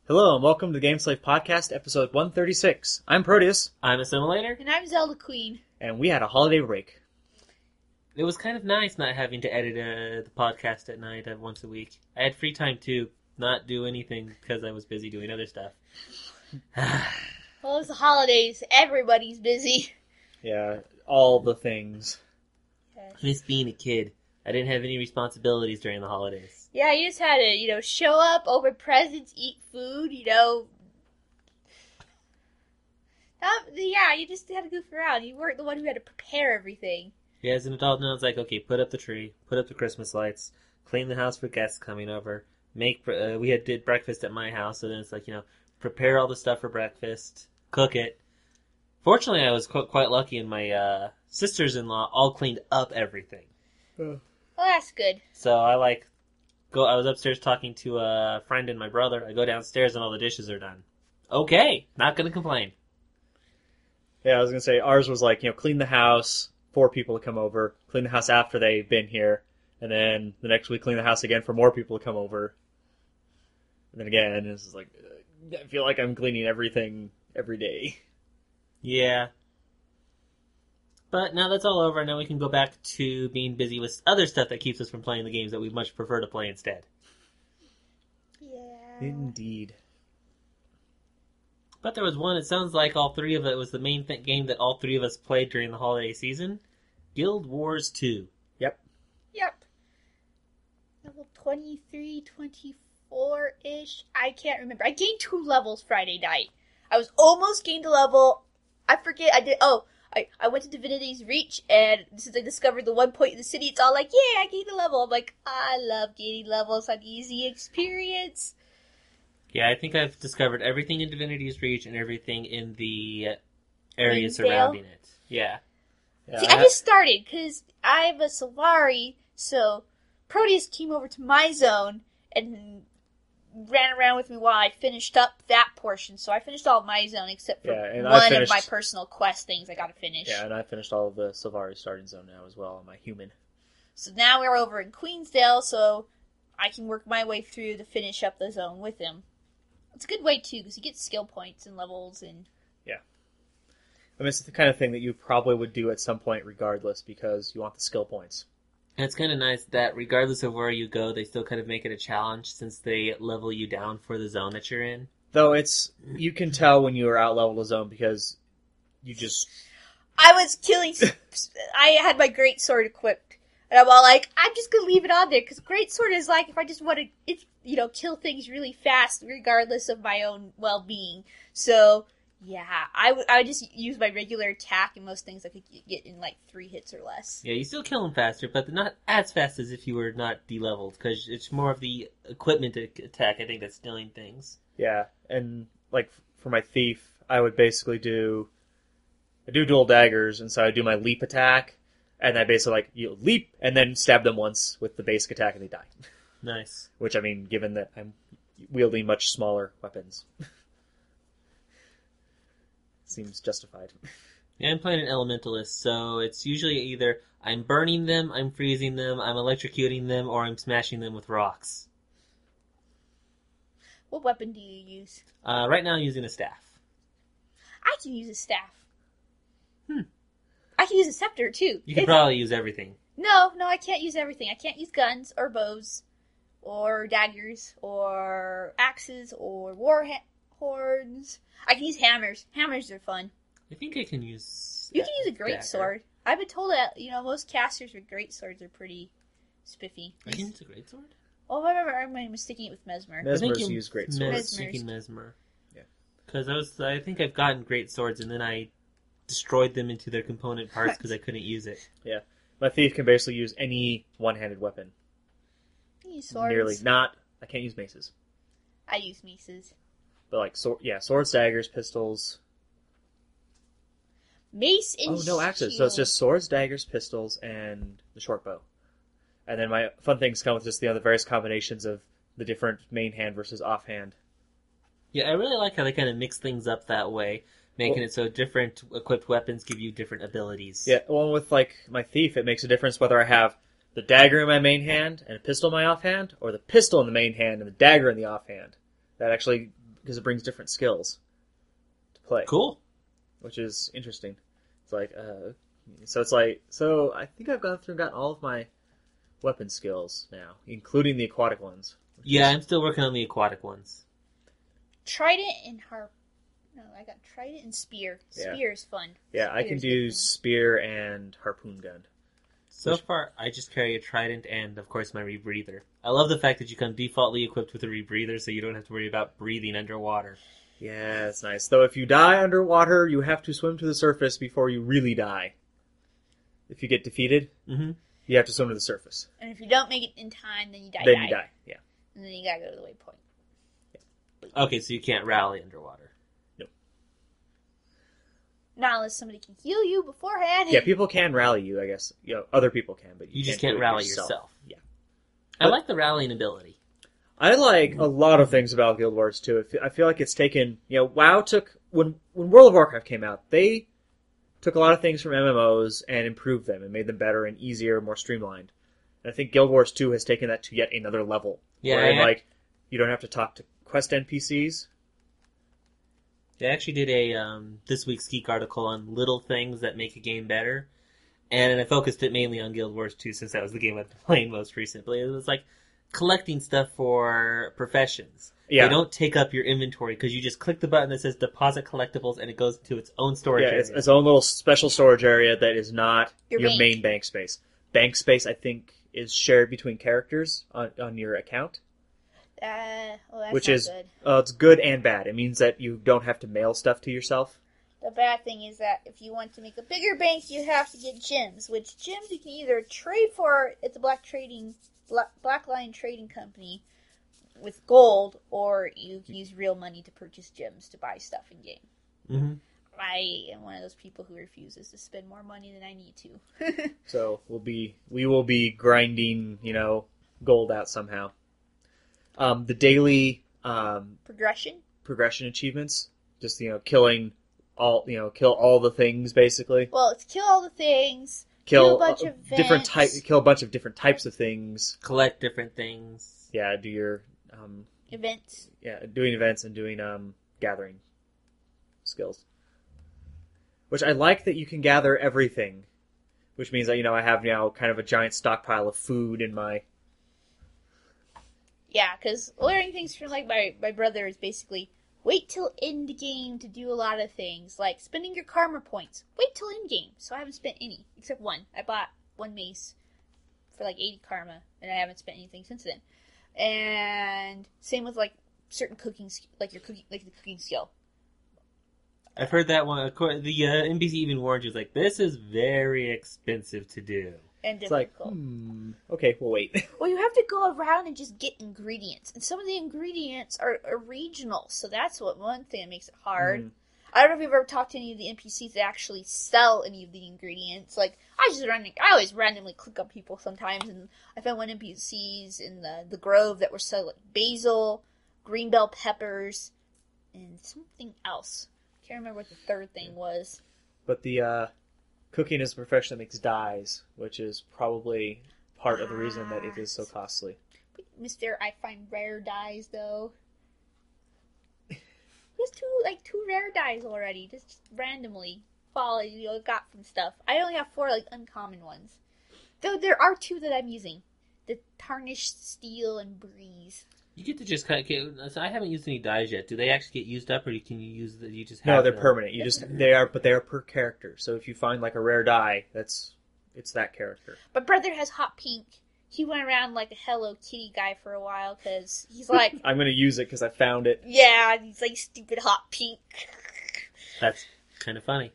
Hello and welcome to the Game Slave Podcast, episode 136. I'm Proteus. I'm Assimilator. And I'm Zelda Queen. And we had a holiday break. It was kind of nice not having to edit the podcast at night once a week. I had free time to not do anything because I was busy doing other stuff. Well, it's the holidays. Everybody's busy. Yeah, all the things. I miss being a kid. I didn't have any responsibilities during the holidays. Yeah, you just had to, show up, open presents, eat food, Yeah, you just had to goof around. You weren't the one who had to prepare everything. Yeah, as an adult now, it's like, okay, put up the tree, put up the Christmas lights, clean the house for guests coming over, we did breakfast at my house, so then it's like, prepare all the stuff for breakfast, cook it. Fortunately, I was quite lucky, and my sisters-in-law all cleaned up everything. Well, that's good. So I was upstairs talking to a friend and my brother. I go downstairs and all the dishes are done. Okay, not gonna complain. Yeah, I was going to say, ours was like, clean the house, 4 people to come over, clean the house after they've been here, and then the next week clean the house again for more people to come over. And then again, it's just like, I feel like I'm cleaning everything every day. Yeah. But now that's all over, now we can go back to being busy with other stuff that keeps us from playing the games that we much prefer to play instead. Yeah. Indeed. But there was one, it sounds like all three of it was the main game that all three of us played during the holiday season. Guild Wars 2. Yep. Level 23, 24-ish. I can't remember. I gained 2 levels Friday night. I was almost gained a level. I forget. I went to Divinity's Reach, and since I discovered the one point in the city, it's all like, yeah, I gained a level. I'm like, I love gaining levels on easy experience. Yeah, I think I've discovered everything in Divinity's Reach and everything in the area Queensdale? surrounding it. Yeah. See, I just started, because I have a Solari, so Proteus came over to my zone and ran around with me while I finished up that portion. So I finished all of my zone except for one of my personal quest things I gotta finish. Yeah, and I finished all of the Sylvari starting zone now as well on my human. So now we're over in Queensdale, so I can work my way through to finish up the zone with him. It's a good way, too, because you get skill points and levels and... Yeah. I mean, it's the kind of thing that you probably would do at some point regardless, because you want the skill points. And it's kind of nice that regardless of where you go, they still kind of make it a challenge since they level you down for the zone that you're in. Though you can tell when you are out-leveled a zone because you just... I was killing... I had my great sword equipped. And I'm all like, I'm just gonna leave it on there, because greatsword is like, if I just want to, kill things really fast, regardless of my own well-being. So, yeah, I would just use my regular attack, and most things I could get in, 3 hits or less. Yeah, you still kill them faster, but not as fast as if you were not de-leveled, because it's more of the equipment attack, I think, that's stealing things. Yeah, and, for my thief, I would basically I do dual daggers, and so I do my leap attack, and I basically, you leap, and then stab them once with the basic attack, and they die. Nice. Which, I mean, given that I'm wielding much smaller weapons, seems justified. Yeah, I'm playing an elementalist, so it's usually either I'm burning them, I'm freezing them, I'm electrocuting them, or I'm smashing them with rocks. What weapon do you use? Right now I'm using a staff. I can use a staff. I can use a scepter, too. You can probably use everything. No, I can't use everything. I can't use guns, or bows, or daggers, or axes, or horns. I can use hammers. Hammers are fun. I think I can use... You can use a great sword. I've been told that, most casters with great swords are pretty spiffy. I can use a great sword? Oh, I remember I'm mistaking it with Mesmer. Mesmer's use great swords. Mesmer. Yeah. Because I think I've gotten great swords, and then I destroyed them into their component parts because I couldn't use it. Yeah. My thief can basically use any one-handed weapon. I use swords. I can't use maces. I use maces. But swords, daggers, pistols. Mace and no, axes. So it's just swords, daggers, pistols, and the short bow. And then my fun things come with just the various combinations of the different main hand versus offhand. Yeah, I really like how they kind of mix things up that way. Making it so different equipped weapons give you different abilities. Yeah, well, with, my thief, it makes a difference whether I have the dagger in my main hand and a pistol in my offhand, or the pistol in the main hand and the dagger in the offhand. That actually because it brings different skills to play, Cool. which is interesting. It's like, so I think I've gone through and gotten all of my weapon skills now, including the aquatic ones. Yeah, I'm still working on the aquatic ones. Trident and harp. No, I got trident and spear. Yeah. Spear is fun. Yeah, I can Spear's do good fun. spear and harpoon gun. So far, I just carry a trident and, of course, my rebreather. I love the fact that you come defaultly equipped with a rebreather, so you don't have to worry about breathing underwater. Yeah, it's nice. Though if you die underwater, you have to swim to the surface before you really die. If you get defeated, Mm-hmm. you have to swim to the surface. And if you don't make it in time, then you die. Then you die. Yeah. And then you gotta go to the waypoint. Okay, so you can't rally underwater. Not unless somebody can heal you beforehand. Yeah, people can rally you, I guess. Other people can, but You just do can't it rally yourself. Yeah. I But- like the rallying ability. I like a lot of things about Guild Wars 2. I feel like it's taken, WoW took, when World of Warcraft came out, they took a lot of things from MMOs and improved them and made them better and easier, more streamlined. And I think Guild Wars 2 has taken that to yet another level. Yeah, Where, yeah. you don't have to talk to quest NPCs. They actually did a This Week's Geek article on little things that make a game better. And I focused it mainly on Guild Wars 2 since that was the game I've been playing most recently. It was like collecting stuff for professions. Yeah. They don't take up your inventory because you just click the button that says deposit collectibles and it goes to its own storage Yeah, area. it's its own little special storage area that is not Your your bank. main bank space. Bank space, I think, is shared between characters on your account. Well, that's Which not is good. it's good and bad. It means that you don't have to mail stuff to yourself. The bad thing is that if you want to make a bigger bank, you have to get gems, which gems you can either trade for at the Black Lion Trading Company with gold, or you can use real money to purchase gems to buy stuff in game. Mm-hmm. I am one of those people who refuses to spend more money than I need to. So we will be grinding, gold out somehow. The daily Progression? progression achievements, just kill all the things basically. Well, it's kill all the things, Kill do a bunch of events. Kill a bunch of different types of things. Collect different things. Yeah, do your events. doing events and doing gathering skills. Which I like that you can gather everything, which means that I have now kind of a giant stockpile of food in my. Yeah, because learning things from my brother is basically wait till end game to do a lot of things, like spending your karma points. Wait till end game. So I haven't spent any except one. I bought one mace for 80 karma, and I haven't spent anything since then. And same with certain cooking, the cooking skill. I've heard that one. The NBC even warned you, like, this is very expensive to do. And It's like, difficult. okay, we'll wait. Well, you have to go around and just get ingredients, and some of the ingredients are regional, so that's one thing that makes it hard. Mhm. I don't know if you've ever talked to any of the NPCs that actually sell any of the ingredients. I always randomly click on people sometimes, and I found one NPCs in the Grove that were selling basil, green bell peppers, and something else. Can't remember what the third thing was. But the cooking is a profession that makes dyes, which is probably part of the reason that it is so costly. Mister, I find rare dyes though. There's two rare dyes already, just randomly got from stuff. I only have 4 uncommon ones. Though there are 2 that I'm using. The Tarnished Steel and Breeze. You get to just kind of. So I haven't used any dyes yet. Do they actually get used up, or can you use the? You just have No, they're them? permanent. They are per character. So if you find a rare dye, it's that character. My brother has hot pink. He went around like a Hello Kitty guy for a while because he's like, I'm gonna use it because I found it. yeah, he's like stupid hot pink. That's kind of funny.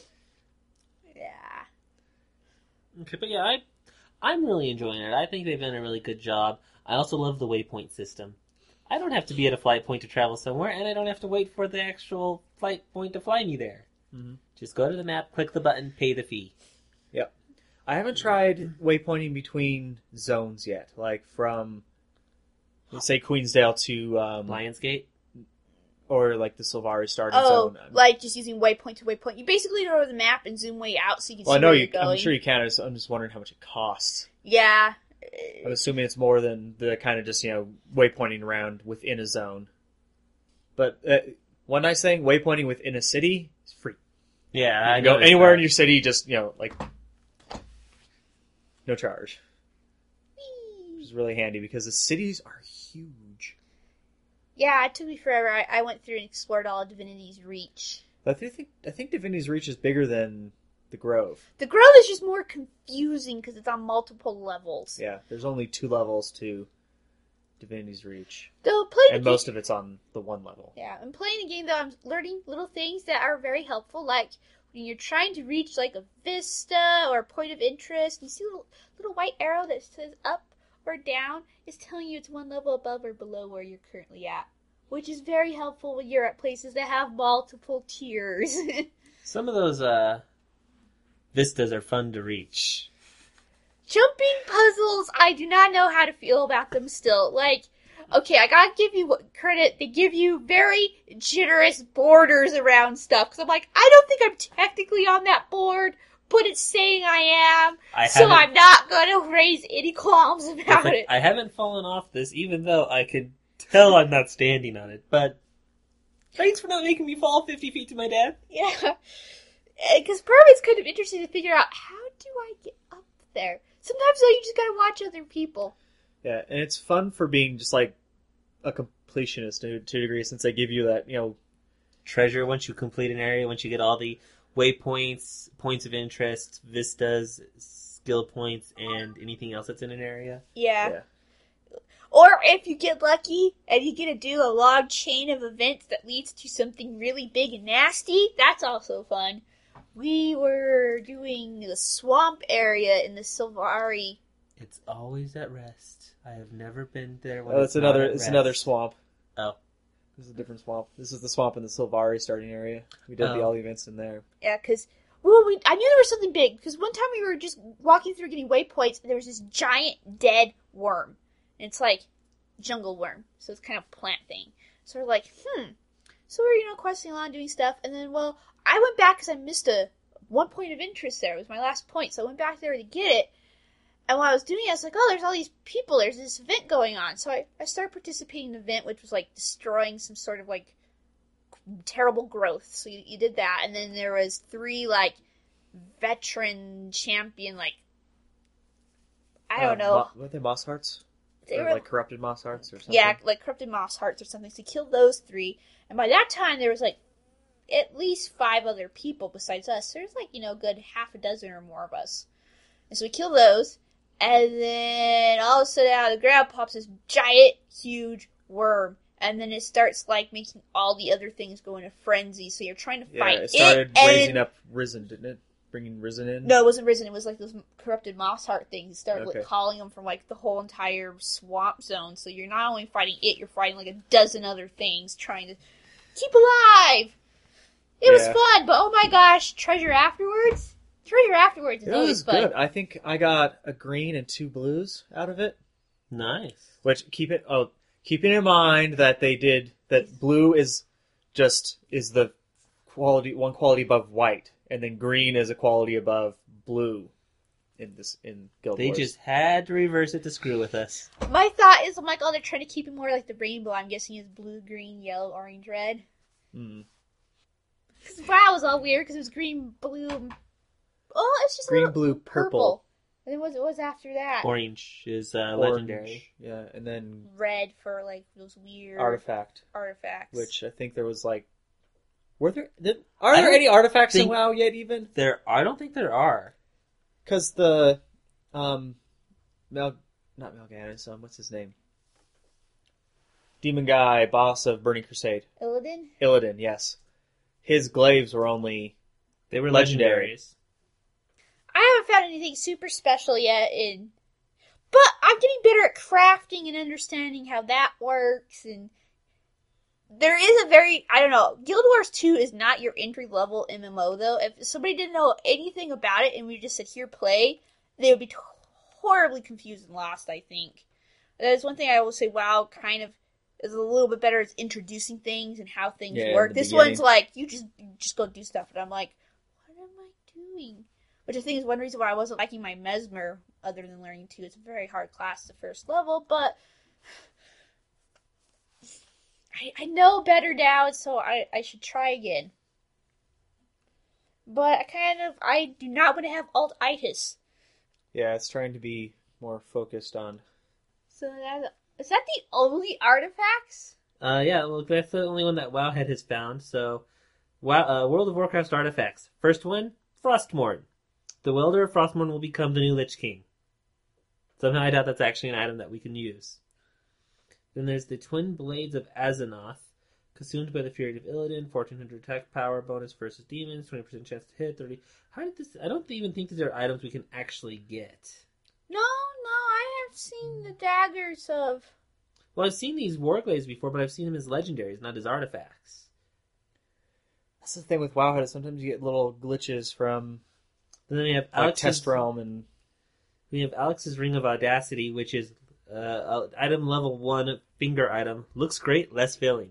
Yeah. Okay, but yeah, I'm really enjoying it. I think they've done a really good job. I also love the waypoint system. I don't have to be at a flight point to travel somewhere, and I don't have to wait for the actual flight point to fly me there. Mm-hmm. Just go to the map, click the button, pay the fee. Yep. I haven't tried waypointing between zones yet, from, let's say, Queensdale to Lionsgate? or the Sylvari starting Oh, zone. just using waypoint to waypoint. You basically go to the map and zoom way out so you can Well, I see know where you're going. I'm sure you can. I'm just wondering how much it costs. Yeah. I'm assuming it's more than the kind of just waypointing around within a zone. But one nice thing, waypointing within a city is free. Yeah, You I can go noticed anywhere that. in your city, just, like, no charge. Which is really handy because the cities are huge. Yeah, it took me forever. I went through and explored all of Divinity's Reach. I think Divinity's Reach is bigger than the Grove. The Grove is just more confusing because it's on multiple levels. Yeah, there's only 2 levels to Divinity's Reach. Though playing And most of it's on the 1 level. Yeah, I'm playing the game though. I'm learning little things that are very helpful, like when you're trying to reach like a vista or a point of interest. You see a little white arrow that says up or down. It's telling you it's 1 level above or below where you're currently at, which is very helpful when you're at places that have multiple tiers. Some of those vistas are fun to reach. Jumping puzzles, I do not know how to feel about them still. Like, okay, I gotta give you credit. They give you very generous borders around stuff. Because I'm like, I don't think I'm technically on that board, but it's saying I am. So I'm not gonna raise any qualms about it. I haven't fallen off this, even though I could tell I'm not standing on it. But thanks for not making me fall 50 feet to my death. Yeah. Because part of it's kind of interesting to figure out, how do I get up there? Sometimes, though, you just gotta watch other people. Yeah, and it's fun for being just like a completionist to a degree, since they give you that, Treasure once you complete an area, once you get all the waypoints, points of interest, vistas, skill points, and anything else that's in an area. Yeah. Or if you get lucky and you get to do a long chain of events that leads to something really big and nasty, that's also fun. We were doing the swamp area in the Silvari. It's always at rest. I have never been there when it's another swamp. Oh. This is a different swamp. This is the swamp in the Silvari starting area. We did all the events in there. Yeah, because I knew there was something big, because one time we were just walking through getting waypoints, and there was this giant dead worm. And it's like jungle worm, so it's kind of a plant thing. So we're like, So we're, questing along, doing stuff, and then, I went back because I missed one point of interest there. It was my last point, so I went back there to get it. And while I was doing it, I was like, there's all these people. There's this event going on. So I started participating in an event, which was, like, destroying some sort of, like, terrible growth. So you did that. And then there was 3, like, veteran champion, like, I don't know. Were they moss hearts? They Or were like corrupted moss hearts or something? Yeah, like corrupted moss hearts or something. So killed those 3. And by that time, there was, like, at least 5 other people besides us. So there's, like, good half a dozen or more of us. And so we killed those. And then all of a sudden out of the ground pops this giant, huge worm. And then it starts, like, making all the other things go into frenzy. So you're trying to fight it started and raising up Risen, didn't it? Bringing Risen in? No, it wasn't Risen. It was, like, those corrupted moss heart things. It started, Okay. like, calling them from, like, the whole entire swamp zone. So you're not only fighting it, you're fighting, like, a dozen other things trying to keep alive. It was fun, but oh my gosh, Treasure Afterwards? Treasure Afterwards is It always was fun. good. I think I got a green and 2 blues out of it. Nice. Which, keeping in mind that that blue is the one quality above white, and then green is a quality above blue in Guild They Wars. just had to reverse it to screw with us. My thought is, I'm like, they're trying to keep it more like the rainbow. I'm guessing it's blue, green, yellow, orange, red. Because wow, was all weird because it was green, blue. It's just Green, blue, purple. And then what was after that? Orange is Orange, legendary. Yeah, and then Red for like those weird artifact, artifacts. which I think there was like. Are there any artifacts in WoW yet? Even I don't think there are. because the not Mal'Ganis. What's his name? Demon guy, boss of Burning Crusade. Illidan, yes. His glaives were only They were legendary. legendaries. I haven't found anything super special yet but I'm getting better at crafting and understanding how that works, and there is Guild Wars 2 is not your entry-level MMO, though. If somebody didn't know anything about it and we just said, here, play, they would be horribly confused and lost, I think. That is one thing I will say, WoW kind of is a little bit better at introducing things and how things work. This one's like, you just go do stuff, and I'm like, what am I doing? Which I think is one reason why I wasn't liking my Mesmer, other than learning 2. It's a very hard class, the first level, but I know better now, so I should try again. But I do not want to have alt-itis. Yeah, it's trying to be more focused on. So is that the only artifacts? Yeah, well, that's the only one that Wowhead has found. So, World of Warcraft's artifacts. First one, Frostmourne. The Welder of Frostmourne will become the new Lich King. Somehow I doubt that's actually an item that we can use. Then there's the Twin Blades of Azeroth. Consumed by the Fury of Illidan, 1400 attack power, bonus versus demons, 20% chance to hit, 30... How did this... I don't even think these are items we can actually get. No, I have seen the daggers of... Well, I've seen these Warglaives before, but I've seen them as legendaries, not as artifacts. That's the thing with WoW, sometimes you get little glitches from And then we have like Alex's... Test Realm and... We have Alex's Ring of Audacity, which is item level 1 finger item. Looks great, less filling.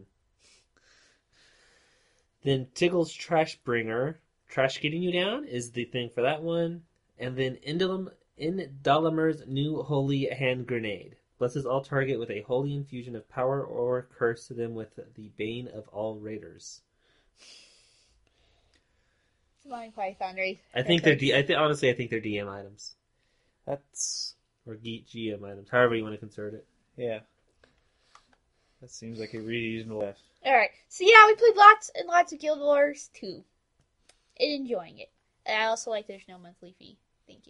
Then Tiggle's Trash Bringer. Trash getting you down is the thing for that one. And then Indalimer's new Holy Hand Grenade. Blesses all target with a holy infusion of power or curse them with the Bane of all Raiders. It's Monty Python, right? I think they're honestly, I think they're DM items. That's... Or GM items, however you want to consider it. Yeah. That seems like a reasonable... Alright, so yeah, we played lots and lots of Guild Wars 2. And enjoying it. And I also like there's no monthly fee. Thank you.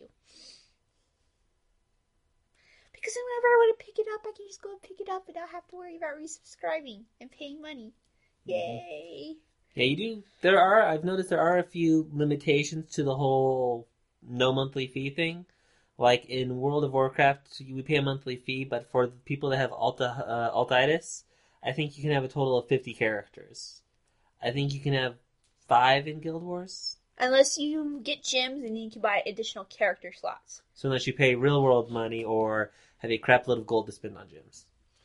Because then whenever I want to pick it up, I can just go and pick it up and not have to worry about resubscribing and paying money. Yay! Yeah, you do. I've noticed there are a few limitations to the whole no monthly fee thing. Like in World of Warcraft, we pay a monthly fee, but for the people that have altitis, I think you can have a total of 50 characters. I think you can have 5 in Guild Wars. Unless you get gems and you can buy additional character slots. So unless you pay real world money or have a crap load of gold to spend on gems.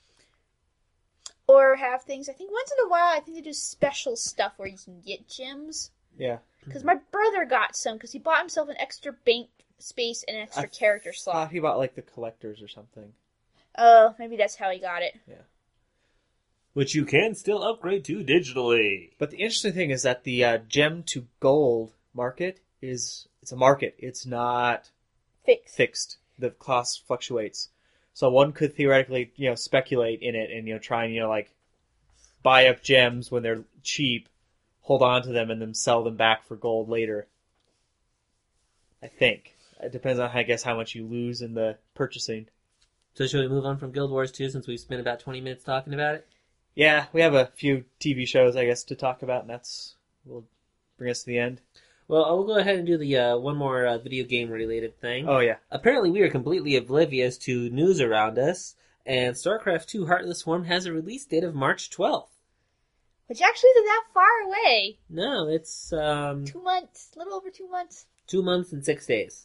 Or have things, I think once in a while, I think they do special stuff where you can get gems. Yeah. Because my brother got some, because he bought himself an extra bank space and an extra character slot. Thought he bought like the collectors or something. Oh, maybe that's how he got it. Yeah. Which you can still upgrade to digitally. But the interesting thing is that the gem to gold market it's a market. It's not fixed. The cost fluctuates. So one could theoretically, speculate in it and, try and, like buy up gems when they're cheap, hold on to them and then sell them back for gold later. I think. It depends on, I guess, how much you lose in the purchasing. So should we move on from Guild Wars 2 since we've spent about 20 minutes talking about it? Yeah, we have a few TV shows, I guess, to talk about, and will bring us to the end. Well, I'll go ahead and do the one more video game-related thing. Oh, yeah. Apparently, we are completely oblivious to news around us, and StarCraft II Heartless Swarm has a release date of March 12th. Which actually isn't that far away. No, it's... 2 months. A little over 2 months. 2 months and 6 days.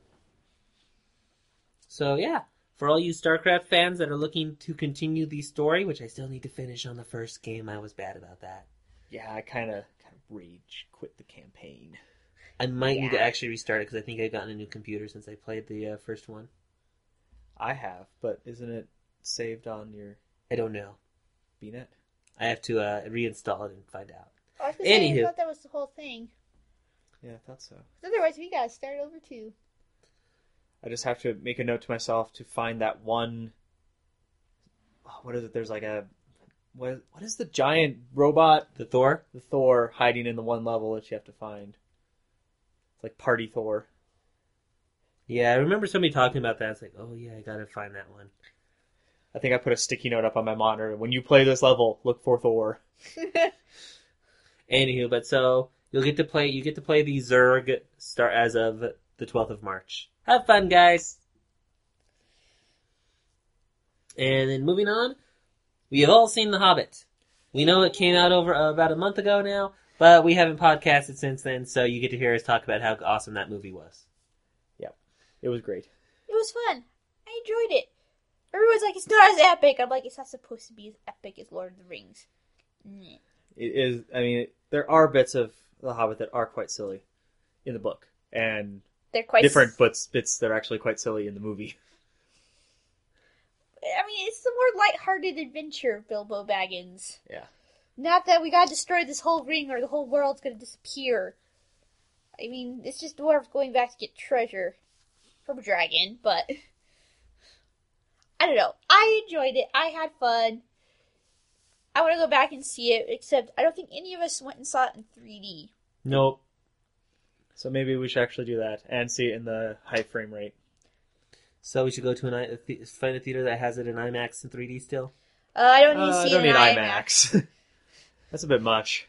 So, yeah. For all you StarCraft fans that are looking to continue the story, which I still need to finish on the first game, I was bad about that. Yeah, I kind of rage quit the campaign. I might need to actually restart it because I think I've gotten a new computer since I played the first one. I have, but isn't it saved on your... I don't know. BNet? I have to reinstall it and find out. I was gonna say, Anywho. I thought that was the whole thing. Yeah, I thought so. Otherwise, we gotta start over too. I just have to make a note to myself to find that one... What is it? There's like a... What is the giant robot? The Thor? The Thor hiding in the one level that you have to find. It's like Party Thor. Yeah, I remember somebody talking about that. It's like, oh yeah, I gotta find that one. I think I put a sticky note up on my monitor. When you play this level, look for Thor. Anywho, but so you get to play the Zerg start as of the 12th of March. Have fun, guys. And then moving on, we have all seen The Hobbit. We know it came out over about a month ago now, but we haven't podcasted since then, so you get to hear us talk about how awesome that movie was. Yep. It was great. It was fun. I enjoyed it. Everyone's like, it's not as epic. I'm like, it's not supposed to be as epic as Lord of the Rings. Nah. It is, I mean, there are bits of The Hobbit that are quite silly in the book, and They're quite different bits that are actually quite silly in the movie. I mean, it's the more lighthearted adventure of Bilbo Baggins. Yeah. Not that we gotta destroy this whole ring or the whole world's gonna disappear. I mean, it's just dwarves going back to get treasure from a dragon, but I don't know. I enjoyed it. I had fun. I want to go back and see it, except I don't think any of us went and saw it in 3D. Nope. So maybe we should actually do that and see it in the high frame rate. So we should go to find a theater that has it in IMAX and 3D still. I don't need to I see don't it in need IMAX. IMAX. That's a bit much.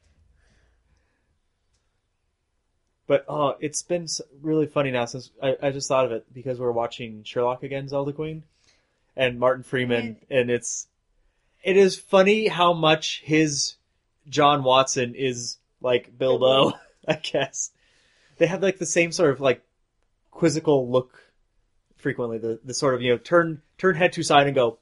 But it's been really funny now since I just thought of it because we're watching Sherlock again, Zelda Queen, and Martin Freeman, and it is funny how much his John Watson is like Bilbo, I guess. They have like the same sort of like quizzical look frequently, the sort of, turn head to side and go,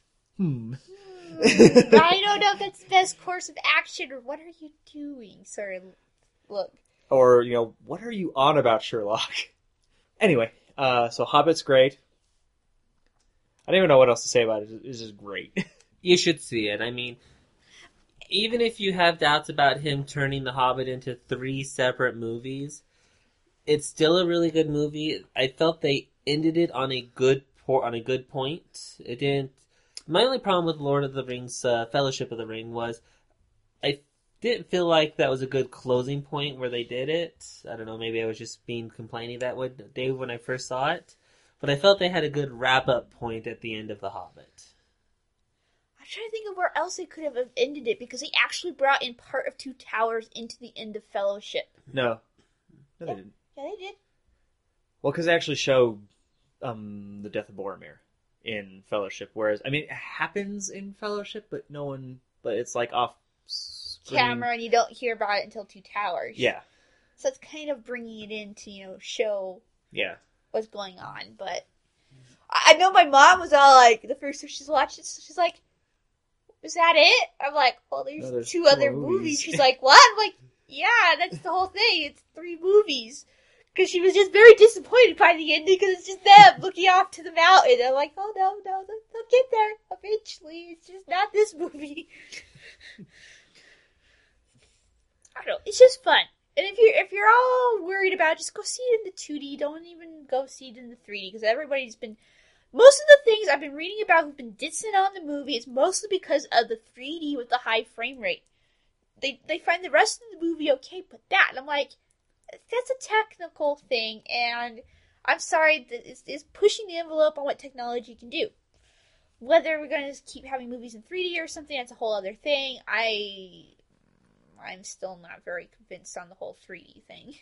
I don't know if that's the best course of action, or what are you doing, sir? Look. Or, what are you on about, Sherlock? Anyway, so Hobbit's great. I don't even know what else to say about it. It's just great. You should see it. I mean, even if you have doubts about him turning The Hobbit into 3 separate movies, it's still a really good movie. I felt they ended it on a good point. It didn't. My only problem with Lord of the Rings, Fellowship of the Ring, was I didn't feel like that was a good closing point where they did it. I don't know, maybe I was just being complaining that way, Dave, when I first saw it. But I felt they had a good wrap-up point at the end of The Hobbit. I'm trying to think of where else they could have ended it, because they actually brought in part of Two Towers into the end of Fellowship. No, they didn't. Yeah, they did. Well, because they actually show the death of Boromir in Fellowship, whereas, I mean, it happens in Fellowship, but it's like off camera, and you don't hear about it until Two Towers. Yeah. So it's kind of bringing it in to, show what's going on. But I know my mom was all like, the first time she's watched it, she's like, is that it? I'm like, well, there's 2 other movies. She's like, what? I'm like, yeah, that's the whole thing. It's 3 movies. Because she was just very disappointed by the ending, because it's just them looking off to the mountain. I'm like, oh no, they'll get there eventually. It's just not this movie. I don't know. It's just fun. And if you're all worried about it, just go see it in the 2D. Don't even go see it in the 3D, because everybody's been... Most of the things I've been reading about who've been dissing on the movie is mostly because of the 3D with the high frame rate. They find the rest of the movie okay, but that, and I'm like, that's a technical thing, and I'm sorry, that it's pushing the envelope on what technology can do. Whether we're going to keep having movies in 3D or something, that's a whole other thing. I'm still not very convinced on the whole 3D thing.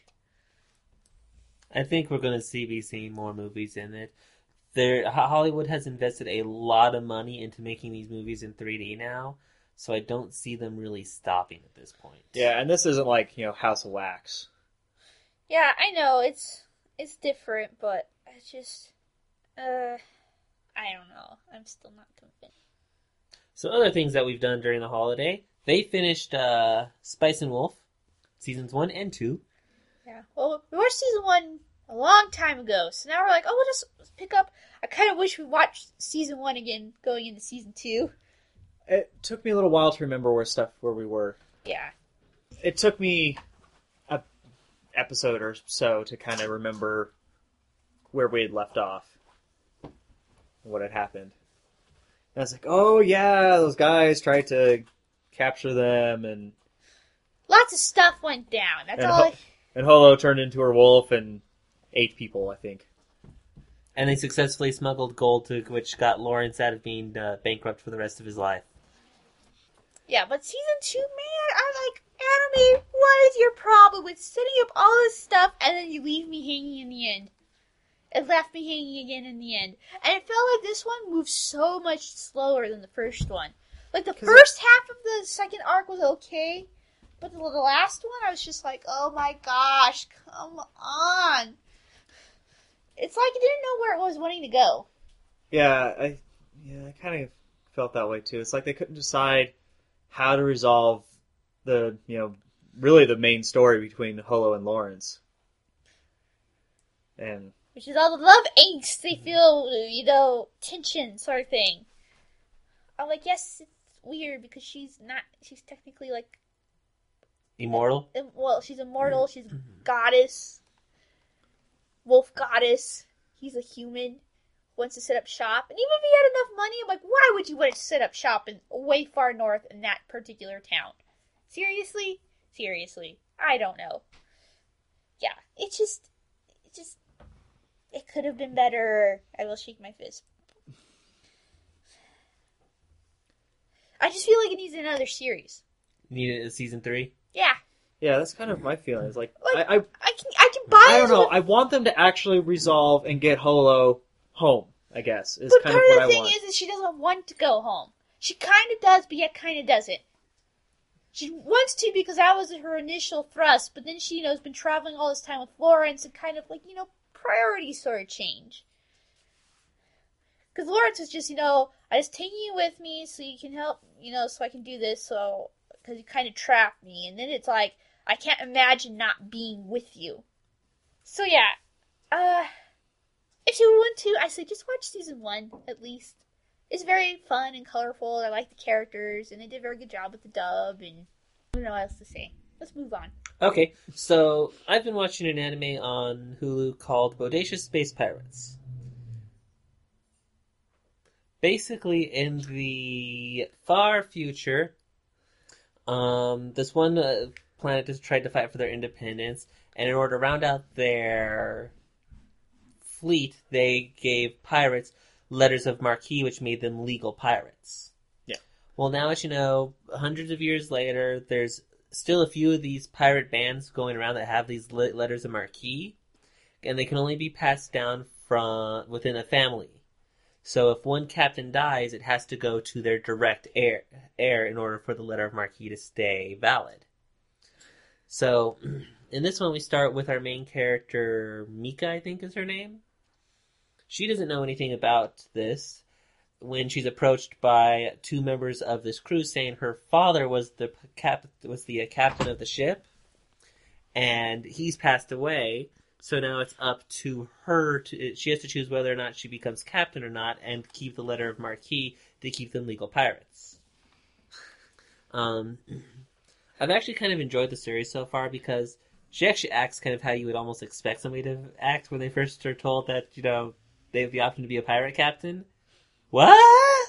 I think we're going to be seeing more movies in it. Hollywood has invested a lot of money into making these movies in 3D now, so I don't see them really stopping at this point. Yeah, and this isn't like, House of Wax. Yeah, I know, it's different, but it's just, I don't know. I'm still not convinced. So other things that we've done during the holiday, they finished Spice and Wolf, seasons 1 and 2. Yeah, well, we watched season 1 a long time ago, so now we're like, oh, we'll just pick up. I kind of wish we watched season 1 again going into season 2. It took me a little while to remember where we were. Yeah. It took me an episode or so to kind of remember where we had left off. What had happened. And I was like, oh yeah, those guys tried to capture them, and Lots of stuff went down. That's all. And Holo turned into her wolf and ate people, I think. And they successfully smuggled gold, which got Lawrence out of being bankrupt for the rest of his life. Yeah, but season 2, man, I'm like, Anime, what is your problem with setting up all this stuff and then you leave me hanging in the end? It left me hanging again in the end. And it felt like this one moved so much slower than the first one. Like, the first half of the second arc was okay, but the last one, I was just like, oh my gosh, come on. It's like it didn't know where it was wanting to go. Yeah, I kind of felt that way too. It's like they couldn't decide how to resolve the, really the main story between Holo and Lawrence. And which is all the love angst they feel, tension sort of thing. I'm like, yes, it's weird because she's technically like Immortal? well, she's immortal, she's a goddess, wolf goddess. He's a human, wants to set up shop. And even if he had enough money, I'm like, why would you want to set up shop in way far north in that particular town? Seriously? I don't know. Yeah, it could have been better. I will shake my fist. I just feel like it needs another series. Needed a season 3? Yeah. Yeah, that's kind of my feelings. Like Like, I can buy I don't into know. the- I want them to actually resolve and get Holo home, I guess, is But kind part of of what the I thing want. is she doesn't want to go home. She kind of does, but yet kind of doesn't. She wants to because that was her initial thrust, but then she, has been traveling all this time with Lawrence and kind of like, priorities sort of change. Because Lawrence was just, I just taking you with me so you can help, so I can do this, because you kind of trapped me. And then it's like, I can't imagine not being with you. So yeah, if you want to, I say just watch season 1, at least. It's very fun and colorful. I like the characters, and they did a very good job with the dub, and I don't know what else to say. Let's move on. Okay, so I've been watching an anime on Hulu called Bodacious Space Pirates. Basically, in the far future, this one planet has tried to fight for their independence, and in order to round out their fleet, they gave pirates letters of marque, which made them legal pirates. Yeah. Well, now, as you know, hundreds of years later, there's still a few of these pirate bands going around that have these letters of marque, and they can only be passed down from within a family. So if one captain dies, it has to go to their direct heir in order for the letter of marque to stay valid. So, in this one, we start with our main character, Mika, I think is her name. She doesn't know anything about this when she's approached by 2 members of this crew saying her father was the captain of the ship, and he's passed away. So now it's up to her she has to choose whether or not she becomes captain or not, and keep the letter of marque to keep them legal pirates. I've actually kind of enjoyed the series so far because she actually acts kind of how you would almost expect somebody to act when they first are told that, they have the option to be a pirate captain. What?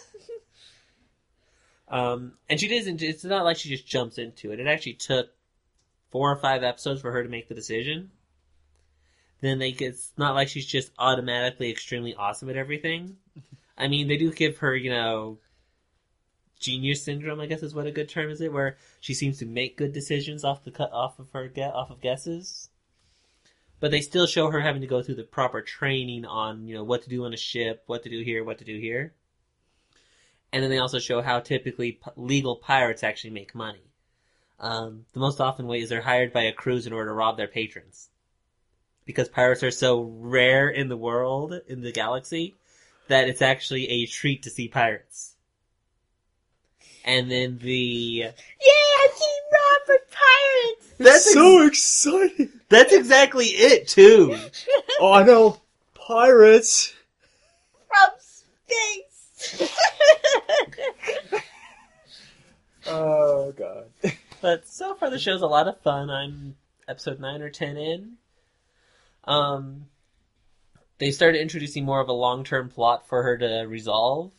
And she doesn't, it's not like she just jumps into it. It actually took 4 or 5 episodes for her to make the decision. Then it's not like she's just automatically extremely awesome at everything. I mean, they do give her, genius syndrome, I guess is what a good term is it, where she seems to make good decisions off of guesses. But they still show her having to go through the proper training on, what to do on a ship, what to do here, what to do here. And then they also show how typically legal pirates actually make money. The most often way is they're hired by a cruise in order to rob their patrons. Because pirates are so rare in the world, in the galaxy, that it's actually a treat to see pirates. And then Yeah, Team Robert Pirates! That's so exciting! That's exactly it, too! Oh, I know! Pirates! From space! Oh, God. But so far the show's a lot of fun. I'm episode 9 or 10 in. They started introducing more of a long-term plot for her to resolve.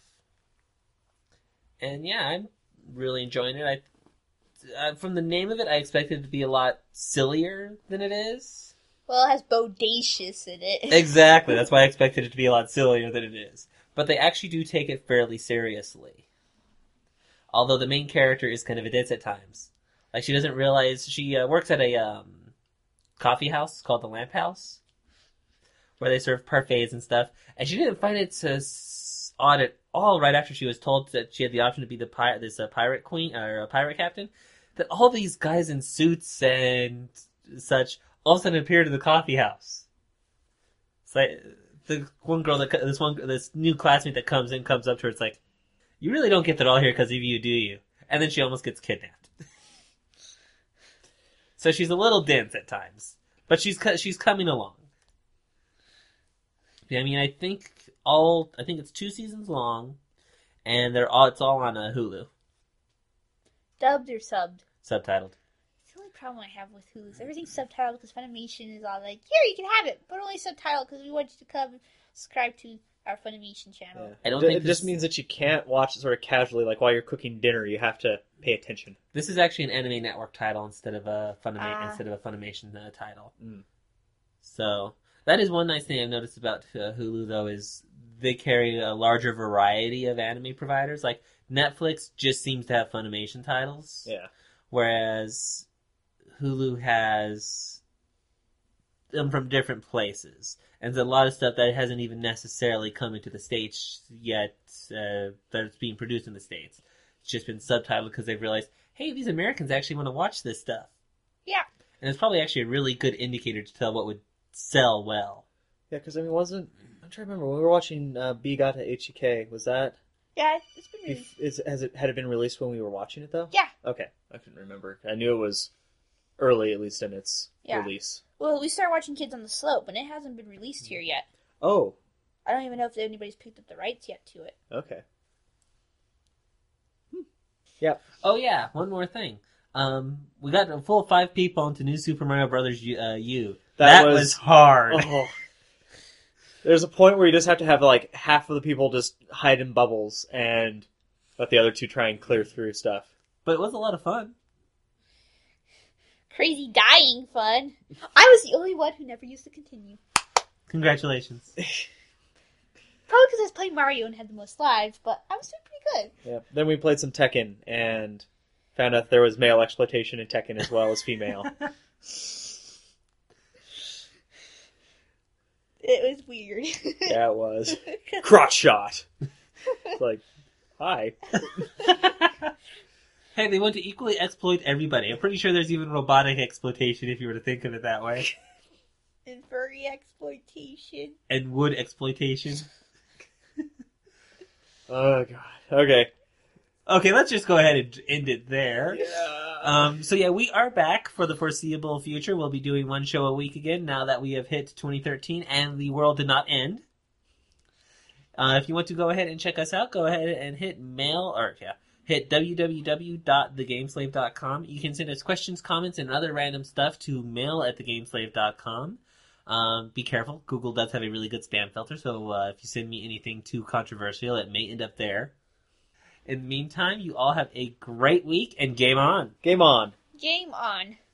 And yeah, I'm really enjoying it. From the name of it, I expected it to be a lot sillier than it is. Well, it has bodacious in it. Exactly, that's why I expected it to be a lot sillier than it is. But they actually do take it fairly seriously. Although the main character is kind of a ditz at times. Like, she doesn't realize, she works at a coffee house called the Lamp House, where they serve parfaits and stuff, and she didn't find it odd at all right after she was told that she had the option to be this pirate queen, or a pirate captain, that all these guys in suits and such all of a sudden appeared in the coffee house. It's like, the one girl, this new classmate that comes up to her, it's like, you really don't get that all here because of you, do you? And then she almost gets kidnapped. So she's a little dense at times, but she's coming along. I mean, I think it's 2 seasons long, and it's all on Hulu, Dubbed or subbed? subtitled. It's the only problem I have with Hulu is everything's subtitled because Funimation is all like, here, you can have it, but only subtitled because we want you to come subscribe to our Funimation channel. Yeah. I don't think it just means that you can't watch it sort of casually, like while you're cooking dinner. You have to pay attention. This is actually an Anime Network title instead of a Funimation title. Mm. So that is one nice thing I've noticed about Hulu, though, is they carry a larger variety of anime providers. Like Netflix just seems to have Funimation titles, Yeah. whereas Hulu has them from different places. And there's a lot of stuff that hasn't even necessarily come into the States yet, that's being produced in the States. It's just been subtitled because they've realized, hey, these Americans actually want to watch this stuff. Yeah. And it's probably actually a really good indicator to tell what would sell well. Yeah, because I'm trying to remember, when we were watching Bigata HK, was that, Yeah, it's been released. had it been released when we were watching it, though? Yeah. Okay, I couldn't remember. I knew it was early, at least in its release. Well, we started watching Kids on the Slope, and it hasn't been released here yet. Oh, I don't even know if anybody's picked up the rights yet to it. okay. Yep. Oh yeah, one more thing. We got a full 5 people into New Super Mario Brothers U. That was hard. Oh. There's a point where you just have to have like half of the people just hide in bubbles and let the other 2 try and clear through stuff. But it was a lot of fun. Crazy dying fun. I was the only one who never used to continue. Congratulations. Probably because I was playing Mario and had the most lives, but I was doing pretty good. Yeah. Then we played some Tekken and found out there was male exploitation in Tekken as well as female. It was weird. Yeah, it was. Crotch shot. It's like, hi. Hey, they want to equally exploit everybody. I'm pretty sure there's even robotic exploitation if you were to think of it that way. And furry exploitation. And wood exploitation. Oh, God. Okay. Okay, let's just go ahead and end it there. Yeah. So yeah, we are back for the foreseeable future. We'll be doing 1 show a week again now that we have hit 2013 and the world did not end. If you want to go ahead and check us out, go ahead and hit www.thegameslave.com. You can send us questions, comments, and other random stuff to mail@thegameslave.com. Be careful. Google does have a really good spam filter, so if you send me anything too controversial, it may end up there. In the meantime, you all have a great week, and game on! Game on. Game on.